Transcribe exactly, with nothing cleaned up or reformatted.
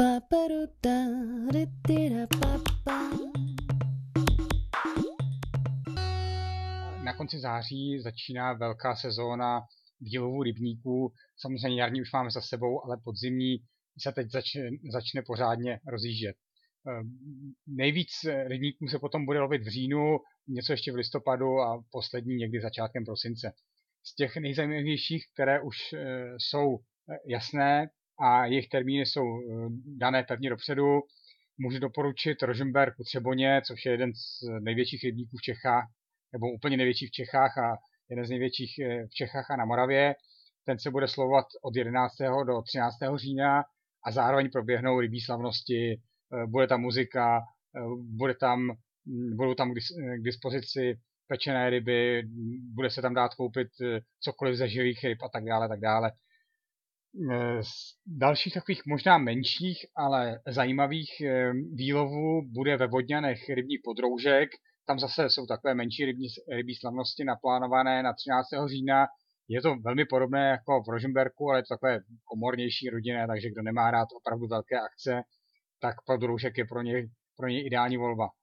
Na konci září začíná velká sezóna výlovu rybníků. Samozřejmě jarní už máme za sebou, ale podzimní se teď začne, začne pořádně rozjíždět. Nejvíc rybníků se potom bude lovit v říjnu, něco ještě v listopadu a poslední někdy začátkem prosince. Z těch nejzajímavějších, které už jsou jasné a jejich termíny jsou dané pevně dopředu, můžu doporučit Rožmberk u Třeboně, což je jeden z největších rybníků v Čechách, nebo úplně největší v Čechách a jeden z největších v Čechách a na Moravě. Ten se bude slovovat od jedenáctého do třináctého října a zároveň proběhnou rybí slavnosti, bude tam muzika, bude tam, budou tam k dispozici pečené ryby, bude se tam dát koupit cokoliv ze živých ryb a tak dále, tak dále. Z dalších takových možná menších, ale zajímavých výlovů bude ve Vodňanech rybník Podroužek. Tam zase jsou takové menší rybí, rybí slavnosti naplánované na třináctého října. Je to velmi podobné jako v Rožmberku, ale je to takové komornější rodinné, takže kdo nemá rád opravdu velké akce, tak Podroužek je pro něj, pro něj ideální volba.